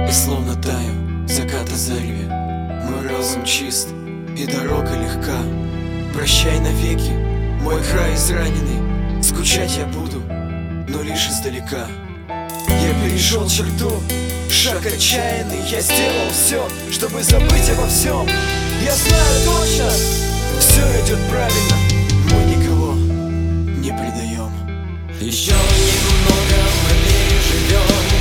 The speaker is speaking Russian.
И словно таю заката зареве, мой разум чист и дорога легка. Прощай навеки, мой край израненный, скучать я буду, но лишь издалека. Я перешел черту, шаг отчаянный, я сделал все, чтобы забыть обо всем. Я знаю точно, все идет правильно, мы никого не предаем. Еще немного мы переживем.